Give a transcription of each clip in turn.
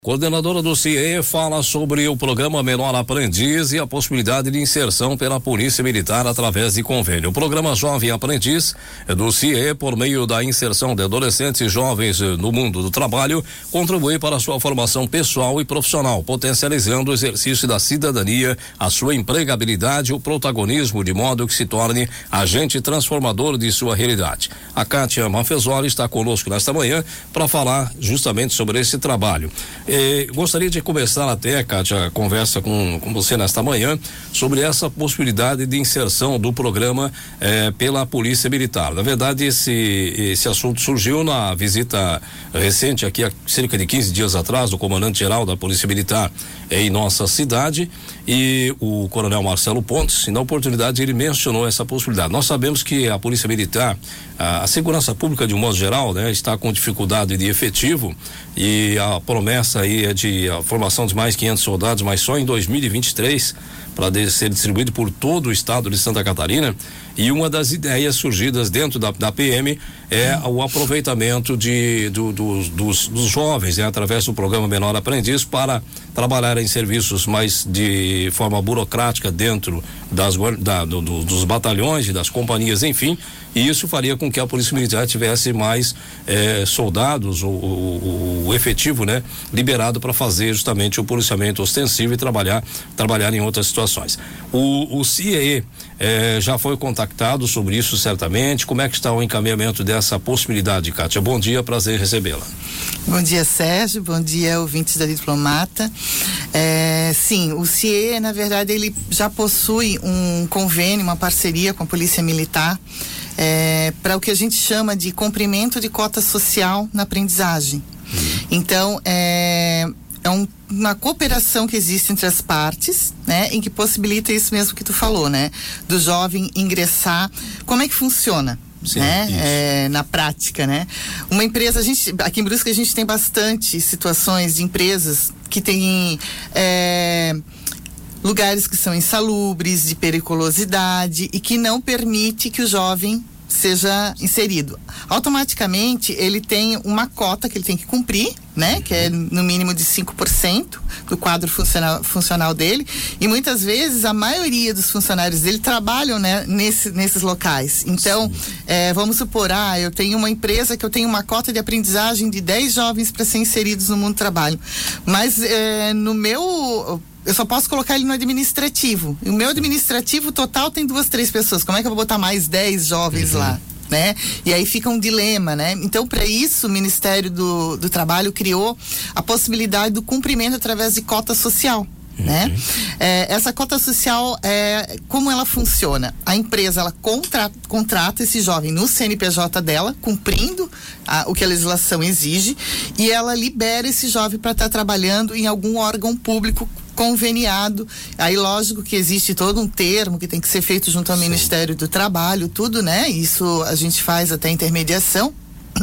Coordenadora do CIE fala sobre o programa Menor Aprendiz e a possibilidade de inserção pela Polícia Militar através de convênio. O programa Jovem Aprendiz do CIE, por meio da inserção de adolescentes e jovens no mundo do trabalho, contribui para a sua formação pessoal e profissional, potencializando o exercício da cidadania, a sua empregabilidade e o protagonismo, de modo que se torne agente transformador de sua realidade. A Kátia Mafezoli está conosco nesta manhã para falar justamente sobre esse trabalho. Gostaria de começar até, Kátia, a conversa com você nesta manhã sobre essa possibilidade de inserção do programa pela Polícia Militar. Na verdade, esse assunto surgiu na visita recente aqui há cerca de 15 dias atrás do comandante-geral da Polícia Militar em nossa cidade, e o coronel Marcelo Pontes, e na oportunidade ele mencionou essa possibilidade. Nós sabemos que a Polícia Militar, a segurança pública de um modo geral, está com dificuldade de efetivo, e a promessa aí é de a formação de mais 500 soldados, mas só em 2023, para ser distribuído por todo o estado de Santa Catarina. E uma das ideias surgidas dentro da PM é o aproveitamento dos jovens, através do programa Menor Aprendiz, para trabalhar em serviços mais de forma burocrática dentro dos batalhões e das companhias, enfim. E isso faria com que a Polícia Militar tivesse mais soldados, o efetivo, liberado para fazer justamente o policiamento ostensivo e trabalhar em outras situações. O CIE já foi contactado sobre isso, certamente. Como é que está o encaminhamento dessa possibilidade, Kátia? Bom dia, prazer em recebê-la. Bom dia, Sérgio, bom dia, ouvintes da Diplomata. Sim, o CIE, na verdade, ele já possui um convênio, uma parceria com a Polícia Militar, para o que a gente chama de cumprimento de cota social na aprendizagem. Então, é uma cooperação que existe entre as partes, em que possibilita isso mesmo que tu falou, do jovem ingressar. Como é que funciona? Sim, na prática, uma empresa, aqui em Brusque a gente tem bastante situações de empresas que têm lugares que são insalubres, de periculosidade, e que não permite que o jovem seja inserido. Automaticamente ele tem uma cota que ele tem que cumprir, que é no mínimo de 5% do quadro funcional dele, e muitas vezes a maioria dos funcionários dele trabalham, nesses locais. Então, vamos supor, eu tenho uma empresa que eu tenho uma cota de aprendizagem de 10 jovens para ser inseridos no mundo do trabalho, mas eu só posso colocar ele no administrativo. E o meu administrativo total tem 2, 3 pessoas. Como é que eu vou botar mais 10 jovens lá? E aí fica um dilema, Então, para isso, o Ministério do Trabalho criou a possibilidade do cumprimento através de cota social. Essa cota social, como ela funciona? A empresa, ela contrata esse jovem no CNPJ dela, cumprindo o que a legislação exige, e ela libera esse jovem para estar trabalhando em algum órgão público conveniado. Aí, lógico que existe todo um termo que tem que ser feito junto ao Ministério do Trabalho, tudo, Isso a gente faz até intermediação.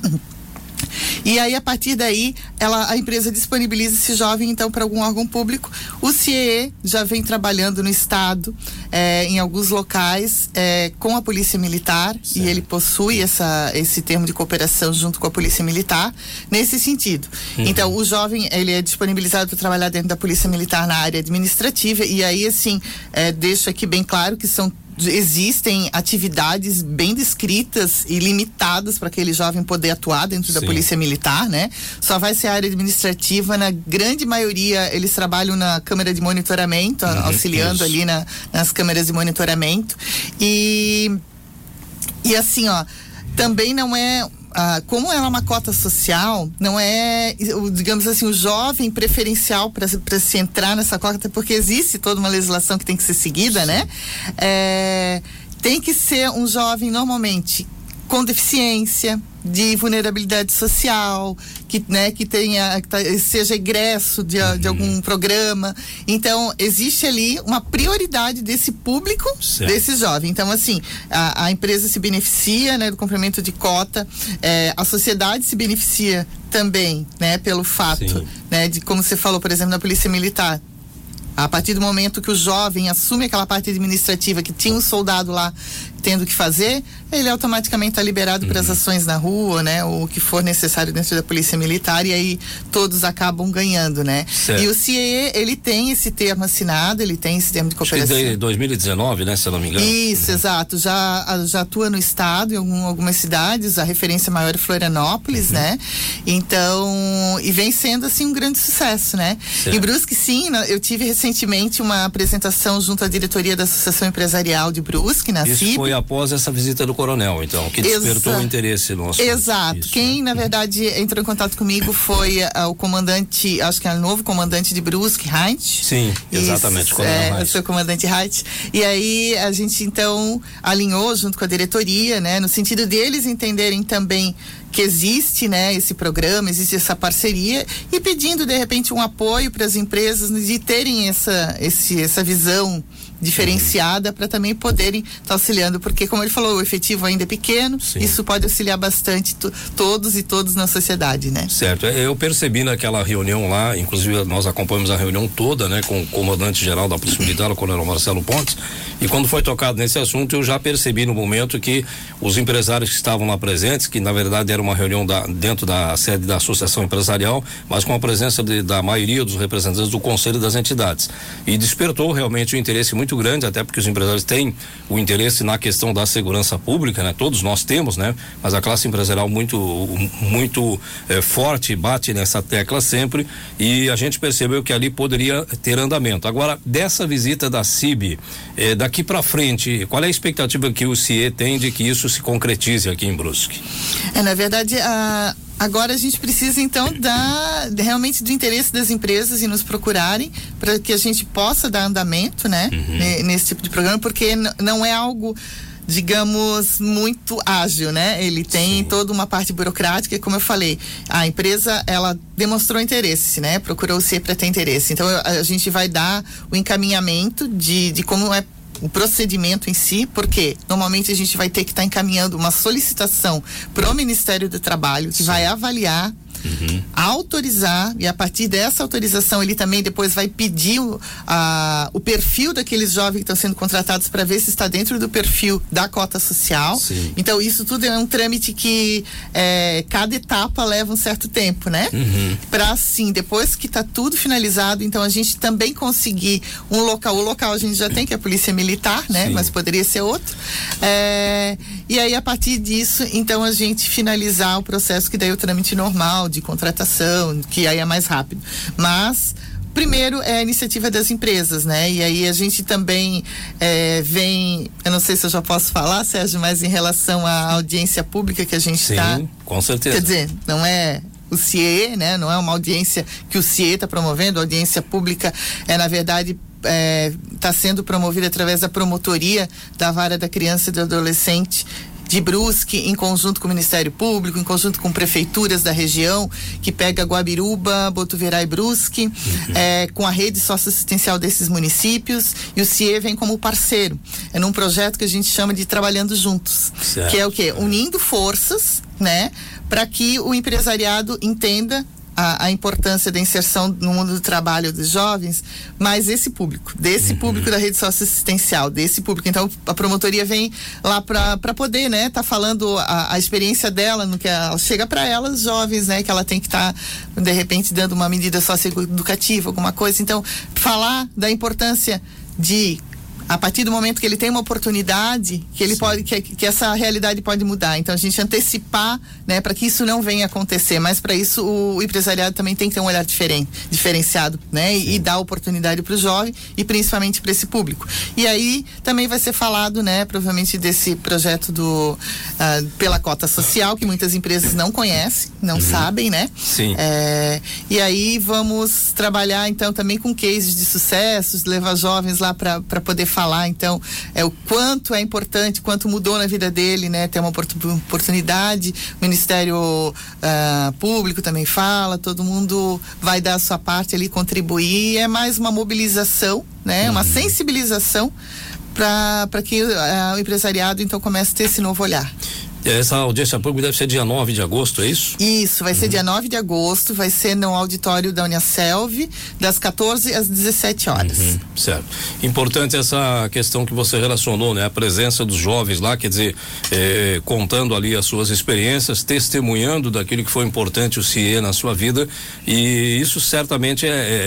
E aí, a partir daí, a empresa disponibiliza esse jovem, então, para algum órgão público. O CIE já vem trabalhando no estado, em alguns locais, com a Polícia Militar, certo. E ele possui esse termo de cooperação junto com a Polícia Militar, nesse sentido. Então, o jovem, ele é disponibilizado para trabalhar dentro da Polícia Militar na área administrativa, e aí, assim, deixo aqui bem claro que existem atividades bem descritas e limitadas para aquele jovem poder atuar dentro da Polícia Militar, Só vai ser a área administrativa. Na grande maioria, eles trabalham na câmara de monitoramento, auxiliando ali nas câmeras de monitoramento. E assim, também não é... como ela é uma cota social, não é, digamos assim, o jovem preferencial para se entrar nessa cota, porque existe toda uma legislação que tem que ser seguida, tem que ser um jovem normalmente com deficiência, de vulnerabilidade social, que seja egresso de algum programa. Então, existe ali uma prioridade desse público, certo, desse jovem. Então, assim, a empresa se beneficia, do cumprimento de cota, a sociedade se beneficia também, pelo fato, de, como você falou, por exemplo, na Polícia Militar, A partir do momento que o jovem assume aquela parte administrativa que tinha um soldado lá tendo que fazer, ele automaticamente está liberado para as ações na rua, né? Ou o que for necessário dentro da polícia militar, e aí todos acabam ganhando, né? Certo. E o CIE, ele tem esse termo assinado, ele tem esse termo de cooperação. Acho que de 2019, né? Se eu não me engano. Isso, exato. Já atua no estado, em algumas cidades, a referência maior é Florianópolis, né? Então, e vem sendo assim um grande sucesso, né? Certo. Em Brusque, sim, eu tive recentemente uma apresentação junto à diretoria da Associação Empresarial de Brusque, na Isso CIB. foi após essa visita do coronel, então, que despertou o interesse nosso. Exato. Isso, Quem, né? na verdade, entrou em contato comigo foi o comandante, acho que é o novo comandante de Brusque, Heinz. Sim, exatamente, o seu comandante Heinz. E aí a gente, então, alinhou junto com a diretoria, né, no sentido deles entenderem também que existe, né, esse programa, existe essa parceria, e pedindo de repente um apoio para as empresas de terem essa visão diferenciada para também poderem estar auxiliando, porque como ele falou, o efetivo ainda é pequeno. Sim. Isso pode auxiliar bastante todos e todos na sociedade, né? Certo, eu percebi naquela reunião lá, inclusive nós acompanhamos a reunião toda, né, com o comandante-geral da Polícia Militar, o coronel Marcelo Pontes, e quando foi tocado nesse assunto, eu já percebi no momento que os empresários que estavam lá presentes, que na verdade era uma reunião dentro da sede da Associação Empresarial, mas com a presença da maioria dos representantes do Conselho das entidades, e despertou realmente um interesse muito grande, até porque os empresários têm o interesse na questão da segurança pública, né? Todos nós temos, né? Mas a classe empresarial muito forte, bate nessa tecla sempre, e a gente percebeu que ali poderia ter andamento. Agora, dessa visita da CIB, daqui para frente, qual é a expectativa que o CIE tem de que isso se concretize aqui em Brusque? Na verdade, agora a gente precisa então realmente do interesse das empresas em nos procurarem para que a gente possa dar andamento, né? Nesse tipo de programa, porque não é algo, digamos, muito ágil, né? Ele tem toda uma parte burocrática, e como eu falei, a empresa, ela demonstrou interesse, né? Procurou o CIE para ter interesse. Então a gente vai dar o encaminhamento de como é o procedimento em si, porque normalmente a gente vai ter que estar encaminhando uma solicitação para o Ministério do Trabalho, que vai avaliar, autorizar, e a partir dessa autorização ele também depois vai pedir o perfil daqueles jovens que estão sendo contratados para ver se está dentro do perfil da cota social. Sim. Então isso tudo é um trâmite que cada etapa leva um certo tempo, né? Para assim, depois que está tudo finalizado, então a gente também conseguir um local. O local a gente já tem, que é a Polícia Militar, né? Sim. Mas poderia ser outro. E aí a partir disso, então a gente finalizar o processo, que daí é o trâmite normal de contratação, que aí é mais rápido. Mas primeiro é a iniciativa das empresas, né? E aí a gente também vem, eu não sei se eu já posso falar, Sérgio, mas em relação à audiência pública que a gente está. Sim, com certeza. Quer dizer, não é o CIE, né? Não é uma audiência que o CIE está promovendo, a audiência pública na verdade, está sendo promovida através da promotoria da Vara da Criança e do Adolescente de Brusque, em conjunto com o Ministério Público, em conjunto com prefeituras da região, que pega Guabiruba, Botuverá e Brusque, com a rede socioassistencial desses municípios, e o CIE vem como parceiro. É num projeto que a gente chama de Trabalhando Juntos, certo. Que é o quê? Unindo forças, né? Para que o empresariado entenda a importância da inserção no mundo do trabalho dos jovens, mas esse público, público da rede socioassistencial, desse público. Então a promotoria vem lá para poder, né, tá falando a experiência dela, no que ela chega para elas jovens, né, que ela tem que estar de repente dando uma medida socioeducativa, alguma coisa. Então falar da importância de, a partir do momento que ele tem uma oportunidade, que ele pode, que essa realidade pode mudar. Então a gente antecipar, né, para que isso não venha acontecer, mas para isso o empresariado também tem que ter um olhar diferenciado, né, e dar oportunidade para o jovem e principalmente para esse público. E aí também vai ser falado, né, provavelmente desse projeto pela cota social, que muitas empresas não conhecem, não sabem, né? Sim. E aí vamos trabalhar então também com cases de sucessos, levar jovens lá para poder falar, então, o quanto é importante, quanto mudou na vida dele, né? Ter uma oportunidade. O Ministério Público também fala, todo mundo vai dar a sua parte ali, contribuir. É mais uma mobilização, né? Uma sensibilização para que o empresariado então comece a ter esse novo olhar. Essa audiência pública deve ser dia 9 de agosto, é isso? Isso, vai ser dia 9 de agosto, vai ser no auditório da Uniaselv, das 14 às 17 horas. Certo. Importante essa questão que você relacionou, né? A presença dos jovens lá, quer dizer, contando ali as suas experiências, testemunhando daquilo que foi importante o CIE na sua vida, e isso certamente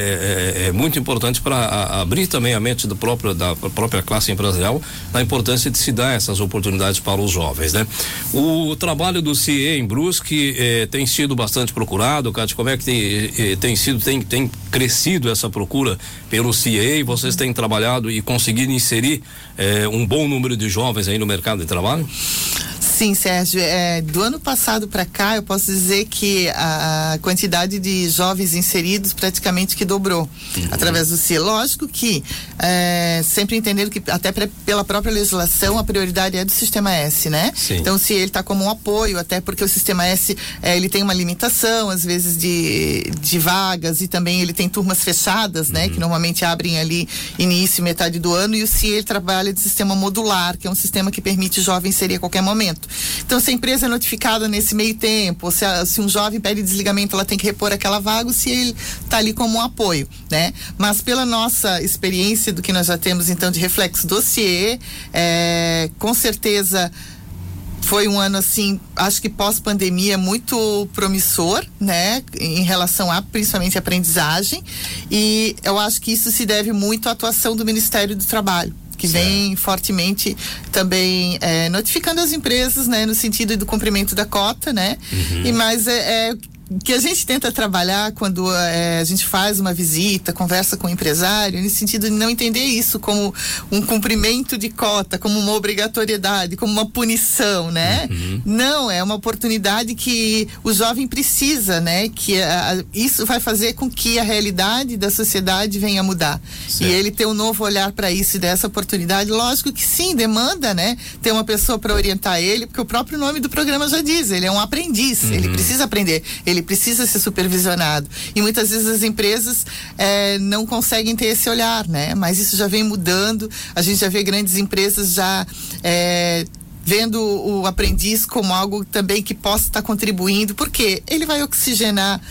é muito importante para abrir também a mente da própria classe empresarial, na importância de se dar essas oportunidades para os jovens, né? O trabalho do CIE em Brusque tem sido bastante procurado, Cátia, como é que tem crescido essa procura pelo CIE? Vocês têm trabalhado e conseguido inserir um bom número de jovens aí no mercado de trabalho? Sim, Sérgio, do ano passado para cá eu posso dizer que a quantidade de jovens inseridos praticamente que dobrou através do CIE. Lógico que sempre entendendo que até pela própria legislação a prioridade é do Sistema S, né? Sim. Então o CIE ele está como um apoio, até porque o Sistema S ele tem uma limitação às vezes de vagas, e também ele tem turmas fechadas, né? Que normalmente abrem ali início e metade do ano, e o CIE ele trabalha de sistema modular, que é um sistema que permite o jovem inserir a qualquer momento. Então, se a empresa é notificada nesse meio tempo, ou se um jovem pede desligamento, ela tem que repor aquela vaga, se ele está ali como um apoio, né? Mas pela nossa experiência do que nós já temos, então, de reflexo do CIE, com certeza foi um ano, assim, acho que pós-pandemia muito promissor, né? Em relação a, principalmente, a aprendizagem, e eu acho que isso se deve muito à atuação do Ministério do Trabalho, que vem fortemente também notificando as empresas, né, no sentido do cumprimento da cota, né? E mais que a gente tenta trabalhar quando a gente faz uma visita, conversa com o empresário, nesse sentido de não entender isso como um cumprimento de cota, como uma obrigatoriedade, como uma punição, né? Não, é uma oportunidade que o jovem precisa, né? Que isso vai fazer com que a realidade da sociedade venha a mudar. Certo. E ele ter um novo olhar para isso e dessa oportunidade, lógico que sim, demanda, né? Ter uma pessoa para orientar ele, porque o próprio nome do programa já diz, ele é um aprendiz, ele precisa aprender, ele precisa ser supervisionado, e muitas vezes as empresas não conseguem ter esse olhar, né? Mas isso já vem mudando, a gente já vê grandes empresas já vendo o aprendiz como algo também que possa estar contribuindo, porque ele vai oxigenar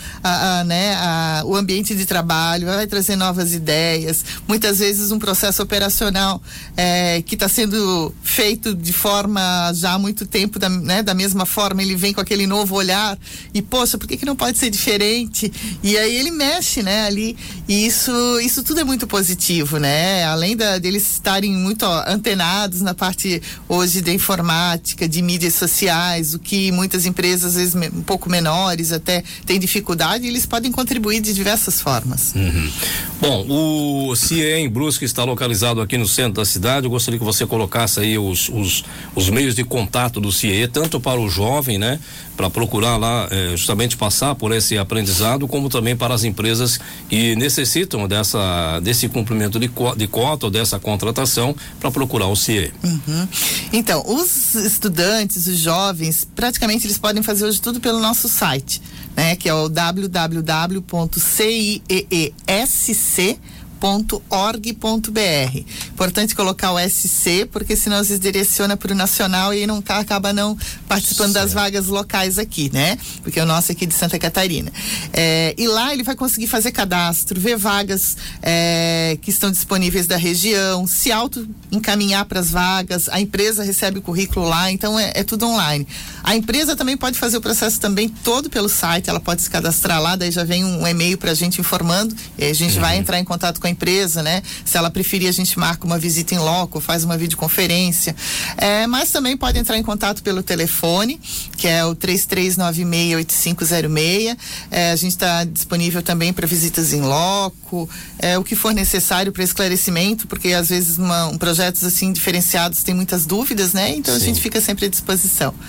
o ambiente de trabalho, vai trazer novas ideias, muitas vezes um processo operacional que está sendo feito de forma já há muito tempo, da mesma forma, ele vem com aquele novo olhar e, poxa, por que não pode ser diferente? E aí ele mexe, né, ali, e isso tudo é muito positivo, né? Além deles estarem muito antenados na parte hoje da informática, de mídias sociais, o que muitas empresas, às vezes um pouco menores, até têm dificuldade, e eles podem contribuir de diversas formas. Bom, o CIE em Brusque está localizado aqui no centro da cidade. Eu gostaria que você colocasse aí os meios de contato do CIE, tanto para o jovem, né, para procurar lá justamente passar por esse aprendizado, como também para as empresas que necessitam desse cumprimento de cota ou dessa contratação para procurar o CIE. Então, os estudantes, os jovens, praticamente eles podem fazer hoje tudo pelo nosso site, né? Que é o www.ciesc.org.br. Importante colocar o SC, porque senão às vezes direciona para o nacional e não acaba não participando das vagas locais aqui, né? Porque o nosso é aqui de Santa Catarina. E lá ele vai conseguir fazer cadastro, ver vagas que estão disponíveis da região, se auto-encaminhar para as vagas, a empresa recebe o currículo lá, então é tudo online. A empresa também pode fazer o processo também todo pelo site, ela pode se cadastrar lá, daí já vem um e-mail para a gente informando, e a gente vai entrar em contato com a empresa, né? Se ela preferir, a gente marca uma visita em loco, faz uma videoconferência, mas também pode entrar em contato pelo telefone, que é o 3396-8506, a gente está disponível também para visitas em loco, o que for necessário para esclarecimento, porque às vezes projetos assim diferenciados tem muitas dúvidas, né? Então a gente fica sempre à disposição.